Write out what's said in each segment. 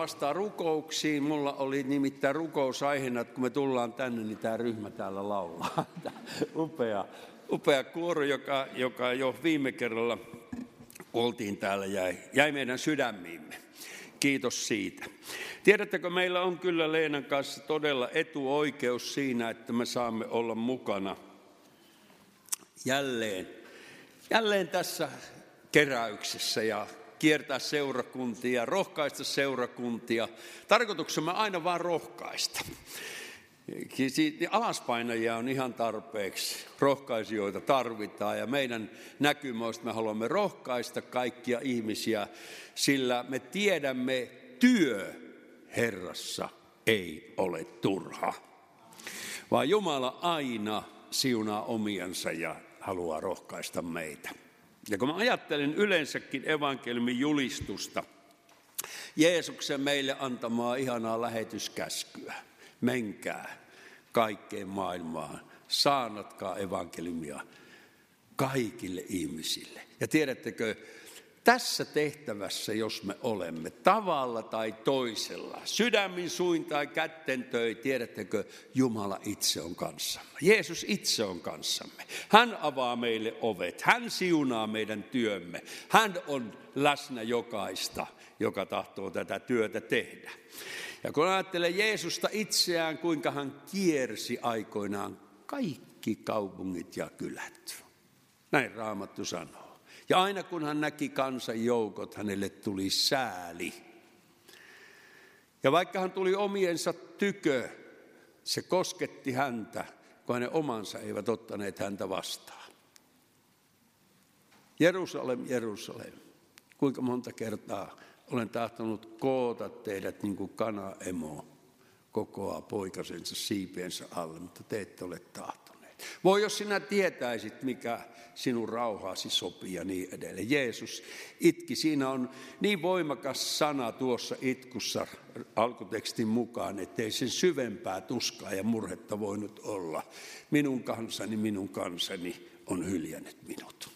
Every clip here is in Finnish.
vastaan rukouksiin. Mulla oli nimittäin rukousaiheena, että kun me tullaan tänne, niin tämä ryhmä täällä laulaa. Upea kuoro, joka jo viime kerralla oltiin täällä, jäi meidän sydämiimme. Kiitos siitä. Tiedättekö, meillä on kyllä Leenan kanssa todella etuoikeus siinä, että me saamme olla mukana jälleen tässä keräyksessä ja kiertää seurakuntia, rohkaista seurakuntia. Tarkoituksemme aina vaan rohkaista. Alaspainajia on ihan tarpeeksi, rohkaisijoita tarvitaan ja meidän näkymä on, että me haluamme rohkaista kaikkia ihmisiä, sillä me tiedämme, työ Herrassa ei ole turha, vaan Jumala aina siunaa omiansa ja haluaa rohkaista meitä. Ja kun mä ajattelen yleensäkin evankeliumin julistusta, Jeesuksen meille antamaa ihanaa lähetyskäskyä, menkää kaikkeen maailmaan, saarnatkaa evankeliumia kaikille ihmisille. Ja tiedättekö, tässä tehtävässä, jos me olemme tavalla tai toisella, sydämin suin tai kättentöi, tiedättekö, Jumala itse on kanssamme. Jeesus itse on kanssamme. Hän avaa meille ovet, hän siunaa meidän työmme. Hän on läsnä jokaista, joka tahtoo tätä työtä tehdä. Ja kun ajattelen Jeesusta itseään, kuinka hän kiersi aikoinaan kaikki kaupungit ja kylät. Näin Raamattu sanoo. Ja aina kun hän näki kansanjoukot, hänelle tuli sääli. Ja vaikka hän tuli omiensa tykö, se kosketti häntä, kun hänen omansa eivät ottaneet häntä vastaan. Jerusalem, Jerusalem, kuinka monta kertaa olen tahtonut koota teidät niin kuin kana-emo kokoaa poikasensa siipiensä alle, mutta te ette ole tahtoneet. Voi jos sinä tietäisit, mikä sinun rauhaasi sopii ja niin edelleen. Jeesus itki. Siinä on niin voimakas sana tuossa itkussa alkutekstin mukaan, ettei sen syvempää tuskaa ja murhetta voinut olla. Minun kansani on hyljännyt minut.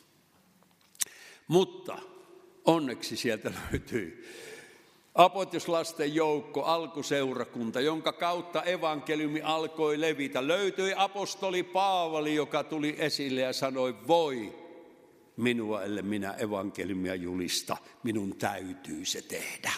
Mutta onneksi sieltä löytyy apostolasten joukko, alkuseurakunta, jonka kautta evankeliumi alkoi levitä. Löytyi apostoli Paavali, joka tuli esille ja sanoi, voi minua, ellei minä evankeliumia julista, minun täytyy se tehdä.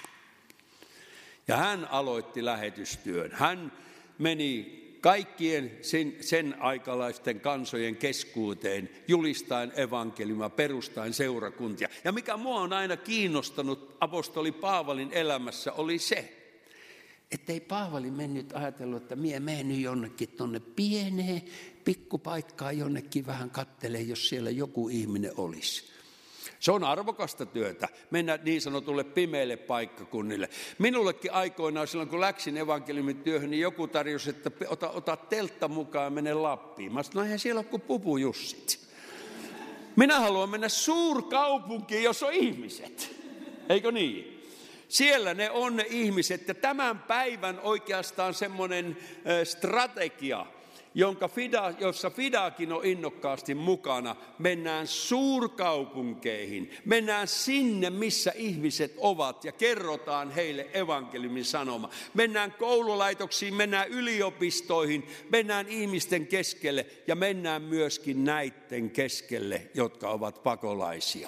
Ja hän aloitti lähetystyön. Hän meni kaikkien sen aikalaisten kansojen keskuuteen julistaen evankeliumia, perustaen seurakuntia. Ja mikä mua on aina kiinnostanut apostoli Paavalin elämässä oli se, ettei Paavali mennyt ajatellut, että mie menen nyt jonnekin tuonne pieneen pikkupaikkaan jonnekin vähän kattelemaan, jos siellä joku ihminen olisi. Se on arvokasta työtä, mennä niin sanotulle pimeille paikkakunnille. Minullekin aikoinaan silloin, kun läksin evankeliumin työhön, niin joku tarjosi, että ota teltta mukaan ja mene Lappiin. Mä sanoin, no eihän siellä ole kuin pupujussit. Minä haluan mennä suurkaupunkiin, jos on ihmiset. Eikö niin? Siellä ne on ne ihmiset ja tämän päivän oikeastaan semmoinen strategia, jossa Fidakin on innokkaasti mukana. Mennään suurkaupunkeihin, mennään sinne, missä ihmiset ovat ja kerrotaan heille evankeliumin sanoma. Mennään koululaitoksiin, mennään yliopistoihin, mennään ihmisten keskelle ja mennään myöskin näiden keskelle, jotka ovat pakolaisia.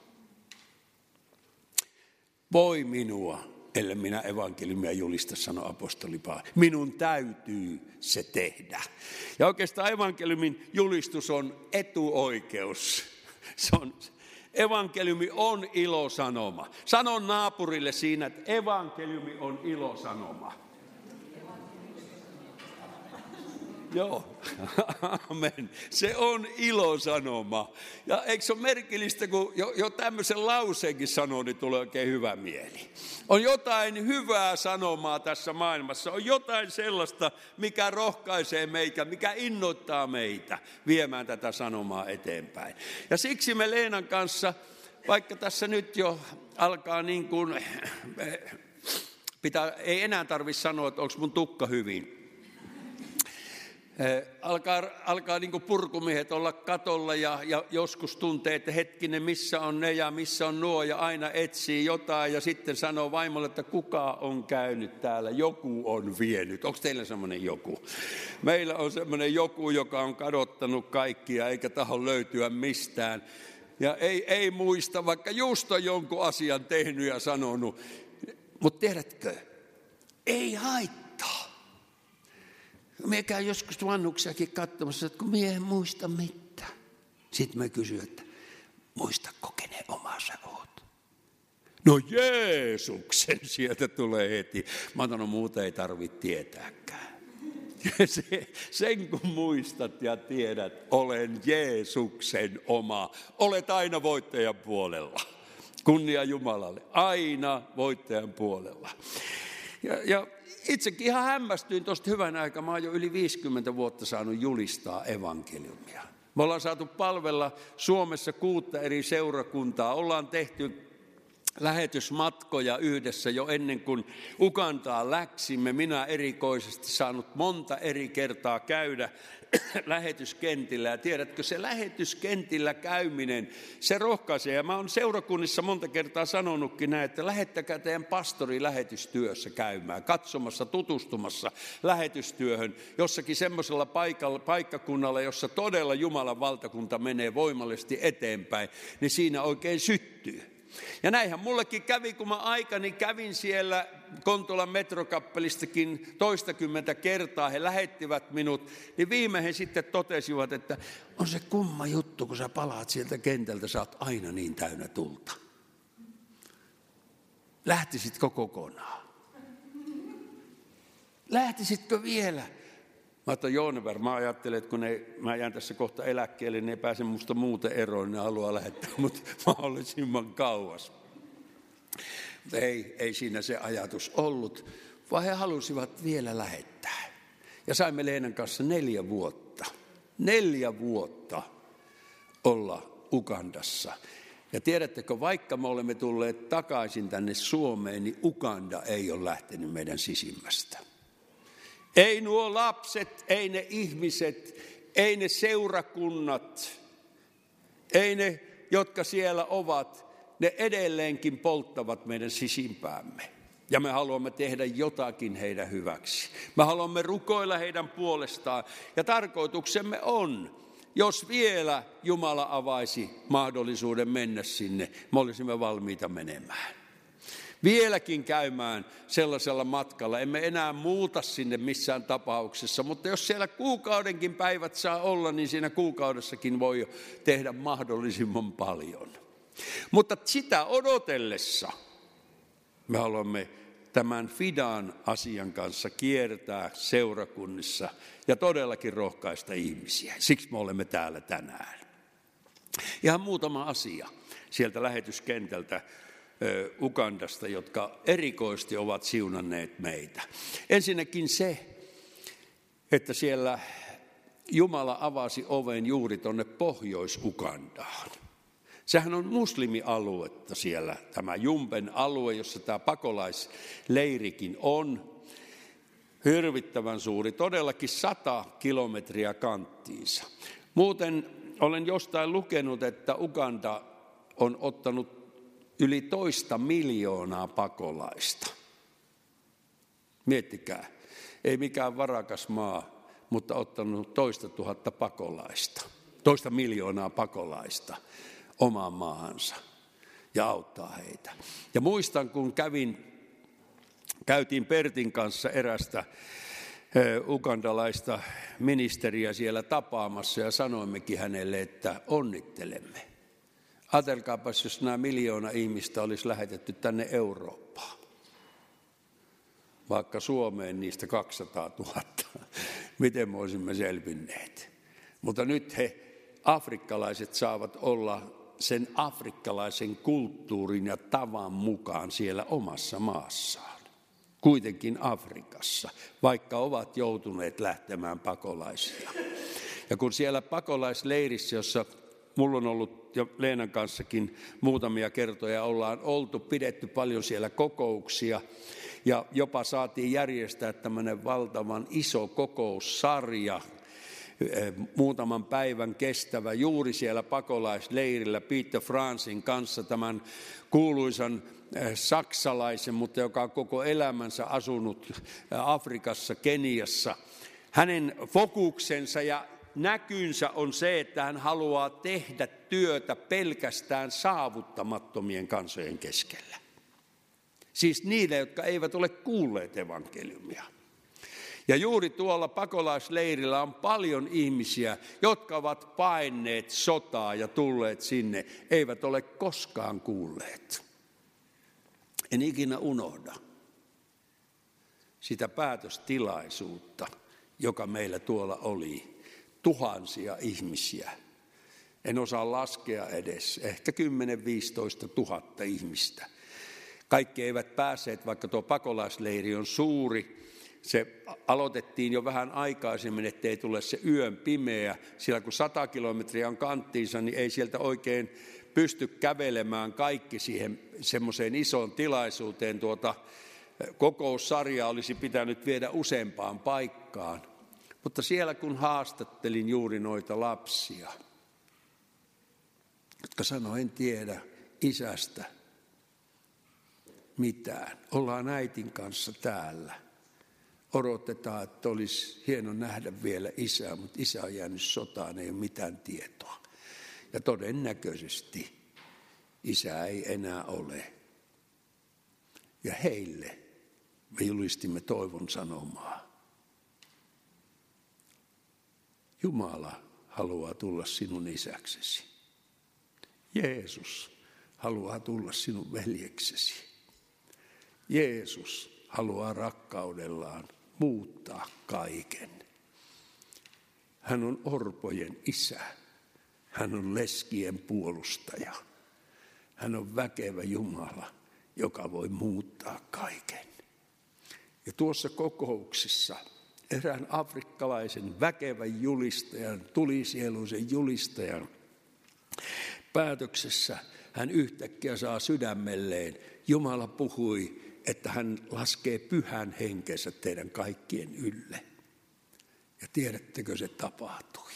Voi minua, ellei minä evankeliumia julista, sanoi apostoli Paavali. Minun täytyy se tehdä. Ja oikeastaan evankeliumin julistus on etuoikeus. Evankeliumi on ilosanoma. Sano naapurille siinä, että evankeliumi on ilosanoma. Joo, amen. Se on ilosanoma. Ja eikö se ole merkillistä, kun jo tämmöisen lauseenkin sanoo, niin tulee oikein hyvä mieli. On jotain hyvää sanomaa tässä maailmassa. On jotain sellaista, mikä rohkaisee meitä, mikä innoittaa meitä viemään tätä sanomaa eteenpäin. Ja siksi me Leenan kanssa, vaikka tässä nyt jo alkaa niin kuin, ei enää tarvitse sanoa, että onko mun tukka hyvin. Alkaa niin kuin purkumiehet olla katolla ja joskus tuntee, että hetkinen, missä on ne ja missä on nuo ja aina etsii jotain ja sitten sanoo vaimolle, että kuka on käynyt täällä, joku on vienyt. Onko teillä semmoinen joku? Meillä on semmoinen joku, joka on kadottanut kaikkia eikä taho löytyä mistään ja ei muista, vaikka just on jonkun asian tehnyt ja sanonut. Mutta tiedätkö, ei haittaa. Minä käyn joskus vanhuksiakin katsomassa, että kun minä en muista mitään. Sitten mä kysyn, että muistatko kenen oma sä oot? No Jeesuksen, sieltä tulee heti. Mä sanon, muuta ei tarvitse tietääkään. Sen kun muistat ja tiedät, olen Jeesuksen oma. Olet aina voittajan puolella. Kunnia Jumalalle, aina voittajan puolella. Ja itsekin ihan hämmästyin tuosta hyvän aikaa. Mä oon jo yli 50 vuotta saanut julistaa evankeliumia. Me ollaan saatu palvella Suomessa 6 eri seurakuntaa. Ollaan tehty lähetysmatkoja yhdessä jo ennen kuin Ugandaan läksimme. Minä erikoisesti saanut monta eri kertaa käydä lähetyskentillä. Ja tiedätkö, se lähetyskentillä käyminen, se rohkaisee. Ja mä oon seurakunnissa monta kertaa sanonutkin näin, että lähettäkää teidän pastori lähetystyössä käymään, katsomassa, tutustumassa lähetystyöhön jossakin semmoisella paikkakunnalla, jossa todella Jumalan valtakunta menee voimallisesti eteenpäin, niin siinä oikein syttyy. Ja näinhän mullekin kävi, kun mä aikani kävin siellä Kontulan metrokappelistakin toistakymmentä kertaa. He lähettivät minut, niin viime he sitten totesivat, että on se kumma juttu, kun sä palaat sieltä kentältä, sä oot aina niin täynnä tulta. Lähtisitkö kokonaan? Lähtisitkö vielä? Mä ajattelin, Joonever, mä ajattelen, että kun mä jään tässä kohta eläkkeelle, niin ei pääse musta muuten eroon, ne haluaa lähettää mut mahdollisimman kauas. Mutta ei siinä se ajatus ollut, vaan he halusivat vielä lähettää. Ja saimme Leenan kanssa 4 vuotta olla Ugandassa. Ja tiedättekö, vaikka me olemme tulleet takaisin tänne Suomeen, niin Uganda ei ole lähtenyt meidän sisimmästä. Ei nuo lapset, ei ne ihmiset, ei ne seurakunnat, ei ne, jotka siellä ovat, ne edelleenkin polttavat meidän sisimpäämme. Ja me haluamme tehdä jotakin heidän hyväksi. Me haluamme rukoilla heidän puolestaan. Ja tarkoituksemme on, jos vielä Jumala avaisi mahdollisuuden mennä sinne, me olisimme valmiita menemään. Vieläkin käymään sellaisella matkalla. Emme enää muuta sinne missään tapauksessa, mutta jos siellä kuukaudenkin päivät saa olla, niin siinä kuukaudessakin voi tehdä mahdollisimman paljon. Mutta sitä odotellessa me haluamme tämän Fidan asian kanssa kiertää seurakunnissa ja todellakin rohkaista ihmisiä. Siksi me olemme täällä tänään. Ihan muutama asia sieltä lähetyskentältä Ugandasta, jotka erikoisesti ovat siunanneet meitä. Ensinnäkin se, että siellä Jumala avasi oven juuri tuonne Pohjois-Ugandaan. Sehän on muslimialuetta siellä, tämä Jumben alue, jossa tämä pakolaisleirikin on. Hirvittävän suuri, todellakin 100 kilometriä kanttiinsa. Muuten olen jostain lukenut, että Uganda on ottanut yli 2 miljoonaa pakolaista. Miettikää, ei mikään varakas maa, mutta ottanut 2 000 pakolaista, 2 miljoonaa pakolaista omaan maahansa ja auttaa heitä. Ja muistan, kun käytiin Pertin kanssa erästä ugandalaista ministeriä siellä tapaamassa ja sanoimmekin hänelle, että onnittelemme. Ajatelkaapas, jos nämä 1 miljoona ihmistä olisi lähetetty tänne Eurooppaan, vaikka Suomeen niistä 200 000, miten me olisimme selvinneet. Mutta nyt afrikkalaiset saavat olla sen afrikkalaisen kulttuurin ja tavan mukaan siellä omassa maassaan. Kuitenkin Afrikassa, vaikka ovat joutuneet lähtemään pakolaisia. Ja kun siellä pakolaisleirissä, jossa mulla on ollut jo Leenan kanssakin muutamia kertoja, ollaan oltu, pidetty paljon siellä kokouksia ja jopa saatiin järjestää tämmöinen valtavan iso kokoussarja muutaman päivän kestävä juuri siellä pakolaisleirillä Peter Franzin kanssa, tämän kuuluisan saksalaisen, mutta joka on koko elämänsä asunut Afrikassa, Keniassa. Hänen fokuksensa ja näkynsä on se, että hän haluaa tehdä työtä pelkästään saavuttamattomien kansojen keskellä. Siis niille, jotka eivät ole kuulleet evankeliumia. Ja juuri tuolla pakolaisleirillä on paljon ihmisiä, jotka ovat paenneet sotaa ja tulleet sinne, eivät ole koskaan kuulleet. En ikinä unohda sitä päätöstilaisuutta, joka meillä tuolla oli. Tuhansia ihmisiä. En osaa laskea edes, ehkä 10-15 000 ihmistä. Kaikki eivät päässeet, vaikka tuo pakolaisleiri on suuri. Se aloitettiin jo vähän aikaisemmin, ettei tule se yön pimeä. Sillä kun 100 kilometriä on kanttiinsa, niin ei sieltä oikein pysty kävelemään kaikki siihen semmoiseen isoon tilaisuuteen. Kokoussarja olisi pitänyt viedä useampaan paikkaan. Mutta siellä kun haastattelin juuri noita lapsia, jotka sanoi, en tiedä isästä mitään. Ollaan äitin kanssa täällä. Odotetaan, että olisi hieno nähdä vielä isää, mutta isä on jäänyt sotaan, ei ole mitään tietoa. Ja todennäköisesti isää ei enää ole. Ja heille me julistimme toivon sanomaa. Jumala haluaa tulla sinun isäksesi. Jeesus haluaa tulla sinun veljeksesi. Jeesus haluaa rakkaudellaan muuttaa kaiken. Hän on orpojen isä. Hän on leskien puolustaja. Hän on väkevä Jumala, joka voi muuttaa kaiken. Ja tuossa kokouksessa erään afrikkalaisen väkevän julistajan, tulisieluisen julistajan päätöksessä hän yhtäkkiä saa sydämelleen. Jumala puhui, että hän laskee pyhän henkensä teidän kaikkien ylle. Ja tiedättekö, se tapahtui.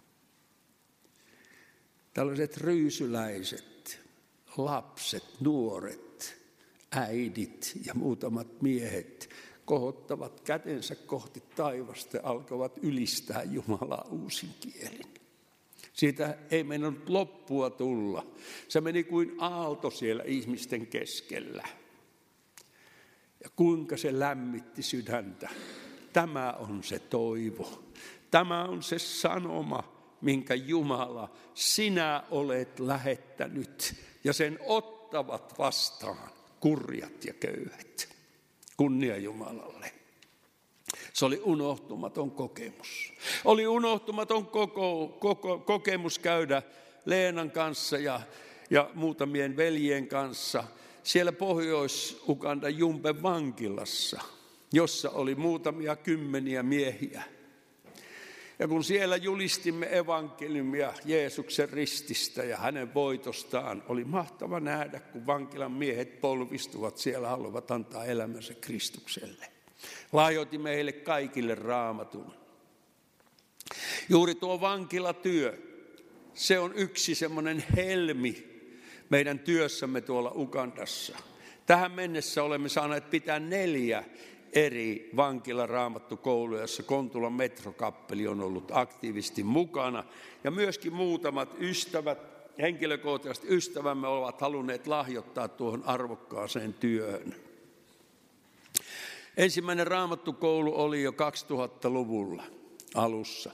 Tällaiset ryysyläiset, lapset, nuoret, äidit ja muutamat miehet kohottavat kätensä kohti taivasta ja alkavat ylistää Jumalaa uusin kielin. Siitä ei meinannut loppua tulla. Se meni kuin aalto siellä ihmisten keskellä. Ja kuinka se lämmitti sydäntä. Tämä on se toivo. Tämä on se sanoma, minkä Jumala sinä olet lähettänyt. Ja sen ottavat vastaan kurjat ja köyhät. Kunnia Jumalalle. Se oli unohtumaton kokemus. Oli unohtumaton kokemus käydä Leenan kanssa ja muutamien veljien kanssa siellä Pohjois-Ugandan Jumpen vankilassa, jossa oli muutamia kymmeniä miehiä. Ja kun siellä julistimme evankeliumia Jeesuksen rististä ja hänen voitostaan, oli mahtava nähdä, kun vankilan miehet polvistuvat siellä, haluavat antaa elämänsä Kristukselle. Lahjoitimme heille kaikille Raamatun. Juuri tuo vankilatyö, se on yksi semmoinen helmi meidän työssämme tuolla Ugandassa. Tähän mennessä olemme saaneet pitää 4 eri vankilaraamattukouluja, jossa Kontulan metrokappeli on ollut aktiivisesti mukana. Ja myöskin muutamat ystävät, henkilökohtaiset ystävämme ovat halunneet lahjoittaa tuohon arvokkaaseen työhön. Ensimmäinen raamattukoulu oli jo 2000-luvulla alussa.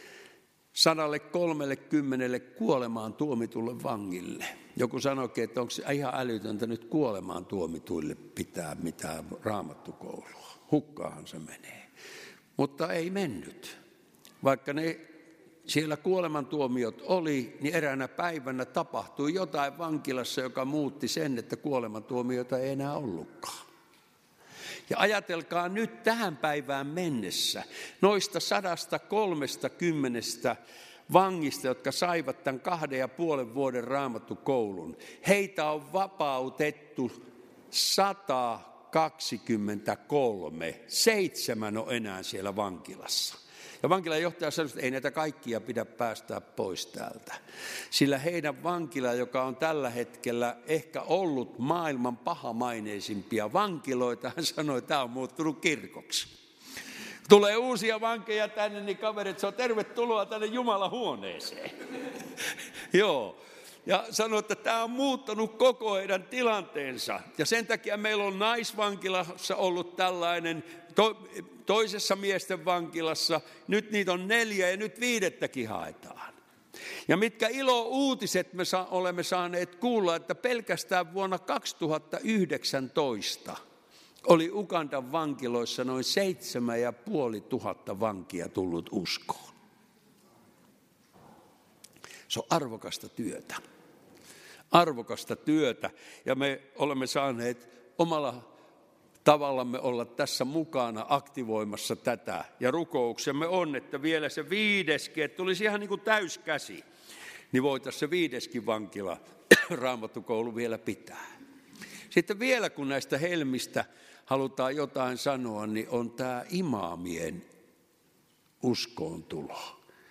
130 kuolemaan tuomitulle vangille. Joku sanoikin, että onko se ihan älytöntä nyt kuolemaan tuomituille pitää mitään raamattukoulua. Hukkaahan se menee. Mutta ei mennyt. Vaikka ne siellä kuolemantuomiot oli, niin eräänä päivänä tapahtui jotain vankilassa, joka muutti sen, että kuolemantuomioita ei enää ollutkaan. Ja ajatelkaa nyt tähän päivään mennessä noista 130 vangista, jotka saivat tämän 2,5 vuoden raamattukoulun. Heitä on vapautettu 123. 7 on enää siellä vankilassa. Ja vankilanjohtaja sanoi, että ei näitä kaikkia pidä päästää pois täältä. Sillä heidän vankila, joka on tällä hetkellä ehkä ollut maailman pahamaineisimpia vankiloita, hän sanoi, että tämä on muuttunut kirkoksi. Tulee uusia vankeja tänne, niin kaverit, se on tervetuloa tänne Jumalan huoneeseen. Joo. Ja sanoi, että tämä on muuttanut koko heidän tilanteensa. Ja sen takia meillä on naisvankilassa ollut tällainen, toisessa miesten vankilassa. Nyt niitä on 4 ja nyt 5. haetaan. Ja mitkä ilo-uutiset me olemme saaneet kuulla, että pelkästään vuonna 2019 oli Ugandan vankiloissa noin 7,500 vankia tullut uskoon. Se on arvokasta työtä. Arvokasta työtä. Ja me olemme saaneet omalla tavallamme olla tässä mukana aktivoimassa tätä. Ja rukouksemme on, että vielä se 5, että tulisi ihan niin kuin täyskäsi, niin voitaisiin se 5 vankila raamattukoulu vielä pitää. Sitten vielä kun näistä helmistä halutaan jotain sanoa, niin on tämä imaamien uskoontulo.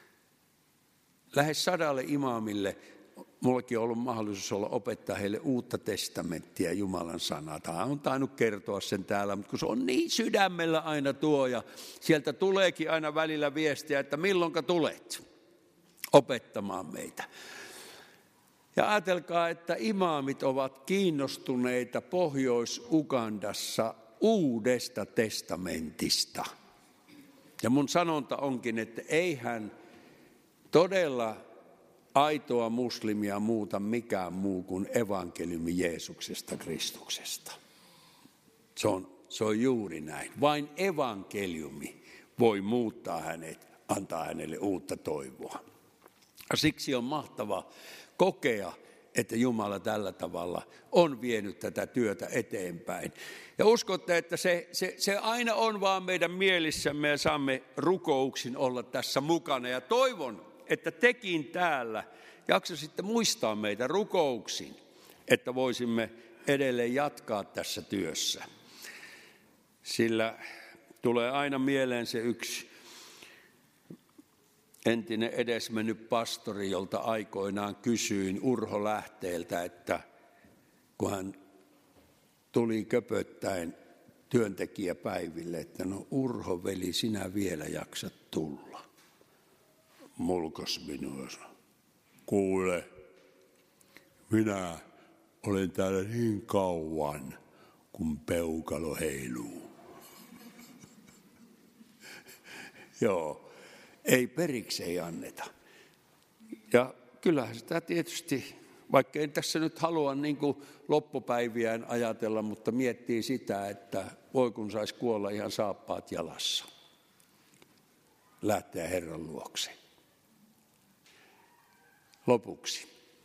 Lähes 100 imaamille, minullakin on ollut mahdollisuus opettaa heille uutta testamenttia, Jumalan sanaa. Tämä on tainnut kertoa sen täällä, mutta kun se on niin sydämellä aina tuo ja sieltä tuleekin aina välillä viestiä, että milloinka tulet opettamaan meitä. Ja ajatelkaa, että imaamit ovat kiinnostuneita Pohjois-Ugandassa Uudesta testamentista. Ja mun sanonta onkin, että eihän todella aitoa muslimia muuta mikään muu kuin evankeliumi Jeesuksesta Kristuksesta. Se on juuri näin. Vain evankeliumi voi muuttaa hänet, antaa hänelle uutta toivoa. Ja siksi on mahtava kokea, että Jumala tällä tavalla on vienyt tätä työtä eteenpäin. Ja uskotte, että se aina on vaan meidän mielissämme ja saamme rukouksin olla tässä mukana. Ja toivon, että tekin täällä jaksaisitte muistaa meitä rukouksin, että voisimme edelleen jatkaa tässä työssä. Sillä tulee aina mieleen se yksi entinen edesmennyt pastori, jolta aikoinaan kysyin Urho Lähteeltä, että kun hän tuli köpöttäen työntekijäpäiville, että no Urho veli, sinä vielä jaksat tulla. Mulkos minua. Kuule, minä olen täällä niin kauan, kun peukalo heiluu. Joo. Ei periksi ei anneta. Ja kyllähän sitä tietysti, vaikka en tässä nyt halua niin kuin loppupäiviään ajatella, mutta miettii sitä, että voi kun saisi kuolla ihan saappaat jalassa. Lähteä Herran luokse. Lopuksi.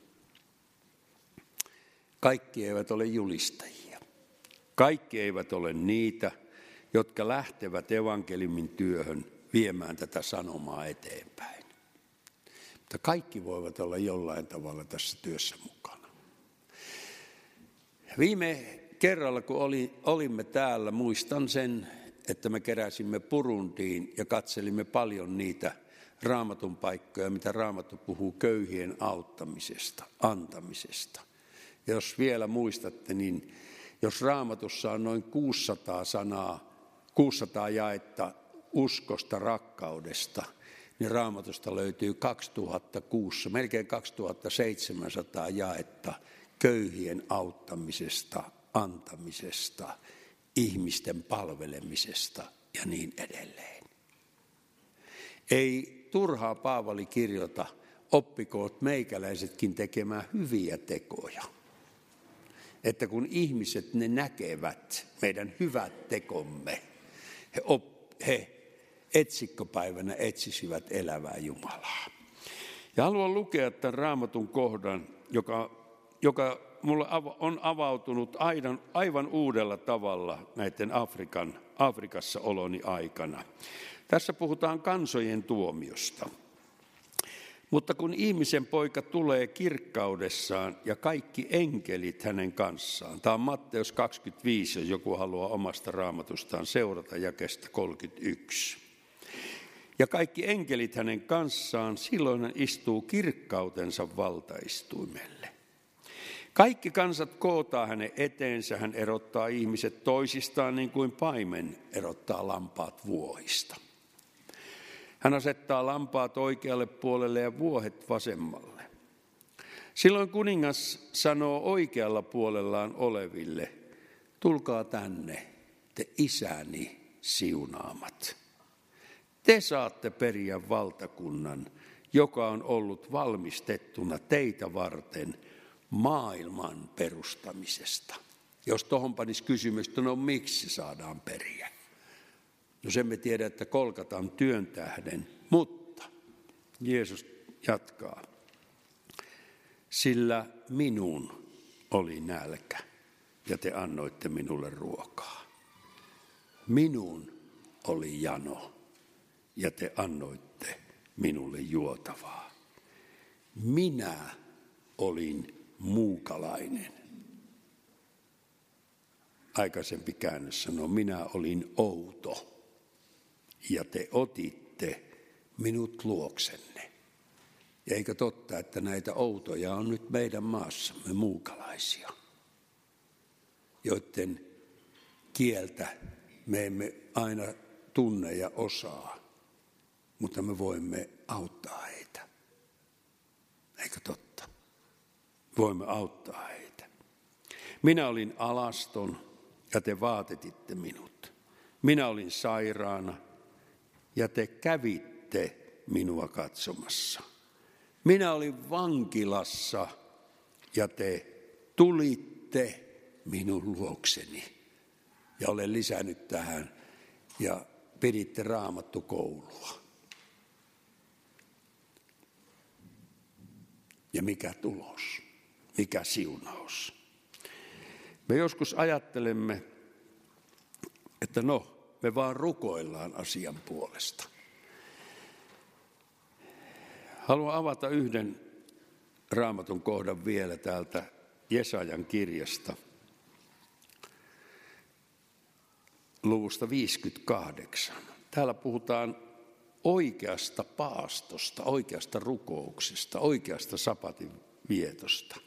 Kaikki eivät ole julistajia. Kaikki eivät ole niitä, jotka lähtevät evankeliumin työhön viemään tätä sanomaa eteenpäin. Mutta kaikki voivat olla jollain tavalla tässä työssä mukana. Viime kerralla, kun olimme täällä, muistan sen, että me keräsimme Burundiin ja katselimme paljon niitä Raamatun paikkoja, mitä Raamattu puhuu köyhien auttamisesta, antamisesta. Ja jos vielä muistatte, niin jos Raamatussa on noin 600 jaetta uskosta, rakkaudesta, niin Raamatusta löytyy 2600, melkein 2700 jaetta köyhien auttamisesta, antamisesta, ihmisten palvelemisesta ja niin edelleen. Ei turhaa Paavali kirjoita, oppikoot meikäläisetkin tekemään hyviä tekoja. Että kun ihmiset ne näkevät meidän hyvät tekomme, he etsikkopäivänä etsisivät elävää Jumalaa. Ja haluan lukea tämän Raamatun kohdan, joka mulle on avautunut aivan uudella tavalla näiden Afrikassa oloni aikana. Tässä puhutaan kansojen tuomiosta. Mutta kun ihmisen poika tulee kirkkaudessaan ja kaikki enkelit hänen kanssaan, tämä on Matteus 25, jos joku haluaa omasta raamatustaan seurata jakeesta 31. ja kaikki enkelit hänen kanssaan, silloin hän istuu kirkkautensa valtaistuimelle. Kaikki kansat kootaan hänen eteensä, hän erottaa ihmiset toisistaan niin kuin paimen erottaa lampaat vuohista. Hän asettaa lampaat oikealle puolelle ja vuohet vasemmalle. Silloin kuningas sanoo oikealla puolellaan oleville, tulkaa tänne, te isäni siunaamat. Te saatte periä valtakunnan, joka on ollut valmistettuna teitä varten maailman perustamisesta. Jos tuohon panisi kysymystä, no miksi saadaan periä? No sen me tiedän, että Kolkatan työn tähden, mutta Jeesus jatkaa. Sillä minun oli nälkä ja te annoitte minulle ruokaa. Minun oli jano ja te annoitte minulle juotavaa. Minä olin muukalainen. Aikaisempi käännös sanoo, minä olin outo ja te otitte minut luoksenne. Ja eikö totta, että näitä outoja on nyt meidän maassamme muukalaisia, joiden kieltä me emme aina tunne ja osaa, mutta me voimme auttaa heitä. Eikö totta? Voimme auttaa heitä. Minä olin alaston ja te vaatetitte minut. Minä olin sairaana ja te kävitte minua katsomassa. Minä olin vankilassa ja te tulitte minun luokseni. Ja olen lisännyt tähän ja piditte raamattukoulua. Ja mikä tulos, mikä siunaus. Me joskus ajattelemme, että me vaan rukoillaan asian puolesta. Haluan avata yhden raamatun kohdan vielä täältä Jesajan kirjasta, luvusta 58. Täällä puhutaan oikeasta paastosta, oikeasta rukouksesta, oikeasta sapatin vietosta.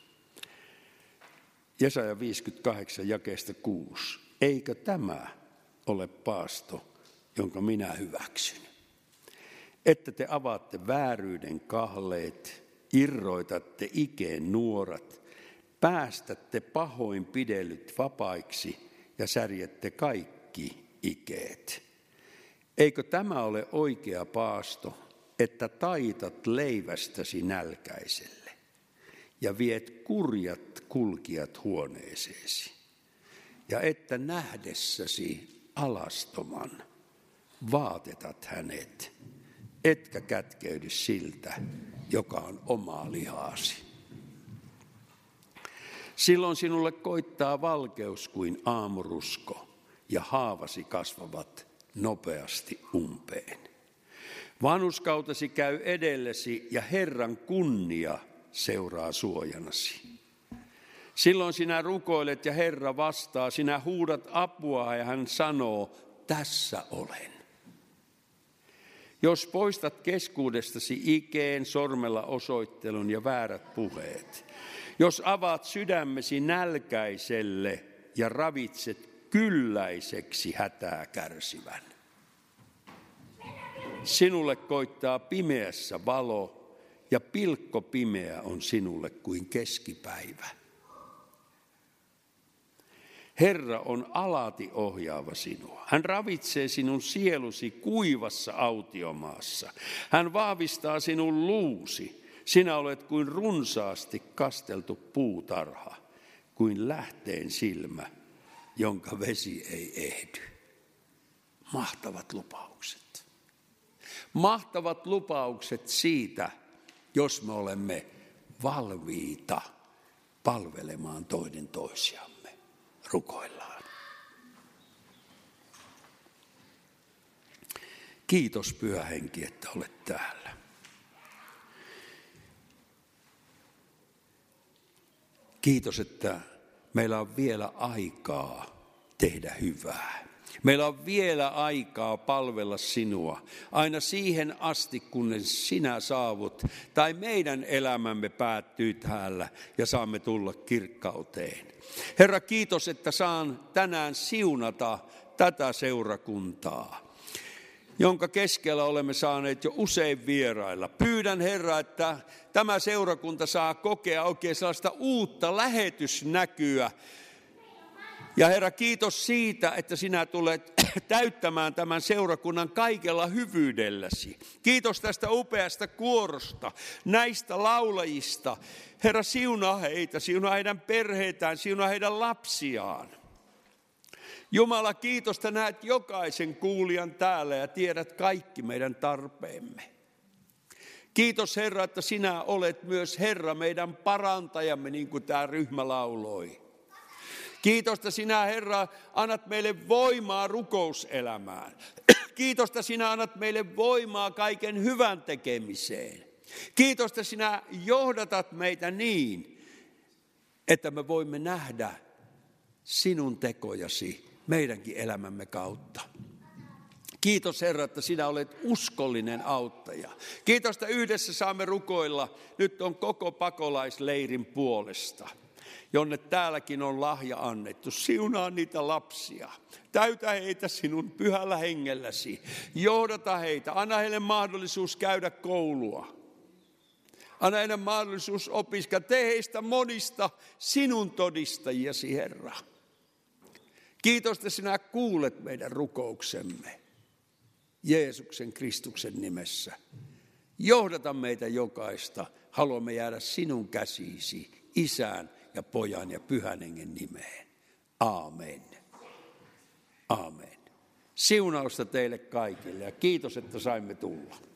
Jesaja 58 jakeesta 6. Eikö tämä ole paasto, jonka minä hyväksyn? Että te avaatte vääryyden kahleet, irroitatte ikeen nuorat, päästätte pahoinpidellyt vapaiksi ja särjette kaikki ikeet. Eikö tämä ole oikea paasto, että taitat leivästäsi nälkäiselle ja viet kurjat kulkijat huoneeseesi ja että nähdessäsi alastoman vaatetat hänet, etkä kätkeydy siltä, joka on omaa lihaasi. Silloin sinulle koittaa valkeus kuin aamurusko ja haavasi kasvavat nopeasti umpeen. Vanhurskautesi käy edellesi ja Herran kunnia seuraa suojanasi. Silloin sinä rukoilet ja Herra vastaa, sinä huudat apua ja hän sanoo, tässä olen. Jos poistat keskuudestasi ikeen, sormella osoittelun ja väärät puheet, jos avaat sydämesi nälkäiselle ja ravitset kylläiseksi hätää kärsivän. Sinulle koittaa pimeässä valo ja pilkko pimeä on sinulle kuin keskipäivä. Herra on alati ohjaava sinua. Hän ravitsee sinun sielusi kuivassa autiomaassa. Hän vahvistaa sinun luusi. Sinä olet kuin runsaasti kasteltu puutarha, kuin lähteen silmä, jonka vesi ei ehdy. Mahtavat lupaukset. Mahtavat lupaukset siitä, jos me olemme valmiita palvelemaan toinen toisiamme. Rukoillaan. Kiitos Pyhä Henki, että olet täällä. Kiitos, että meillä on vielä aikaa tehdä hyvää. Meillä on vielä aikaa palvella sinua, aina siihen asti, kunnes sinä saavut, tai meidän elämämme päättyy täällä ja saamme tulla kirkkauteen. Herra, kiitos, että saan tänään siunata tätä seurakuntaa, jonka keskellä olemme saaneet jo usein vierailla. Pyydän, Herra, että tämä seurakunta saa kokea oikein sellaista uutta lähetysnäkyä. Ja Herra, kiitos siitä, että sinä tulet täyttämään tämän seurakunnan kaikella hyvyydelläsi. Kiitos tästä upeasta kuorosta, näistä laulajista. Herra, siunaa heitä, siunaa heidän perheitään, siunaa heidän lapsiaan. Jumala, kiitos, että näet jokaisen kuulijan täällä ja tiedät kaikki meidän tarpeemme. Kiitos, Herra, että sinä olet myös, Herra, meidän parantajamme, niin kuin tämä ryhmä lauloi. Kiitos, että sinä, Herra, annat meille voimaa rukouselämään. Kiitos, että sinä annat meille voimaa kaiken hyvän tekemiseen. Kiitos, että sinä johdatat meitä niin, että me voimme nähdä sinun tekojasi meidänkin elämämme kautta. Kiitos, Herra, että sinä olet uskollinen auttaja. Kiitos, että yhdessä saamme rukoilla. Nyt on koko pakolaisleirin puolesta, jonne täälläkin on lahja annettu. Siunaa niitä lapsia. Täytä heitä sinun pyhällä hengelläsi. Johdata heitä. Anna heille mahdollisuus käydä koulua. Anna heille mahdollisuus opiskella. Tee heistä monista sinun todistajiasi, Herra. Kiitos, että sinä kuulet meidän rukouksemme. Jeesuksen Kristuksen nimessä. Johdata meitä jokaista. Haluamme jäädä sinun käsiisi, Isän ja Pojan ja Pyhän Hengen nimeen. Aamen. Aamen. Siunausta teille kaikille ja kiitos, että saimme tulla.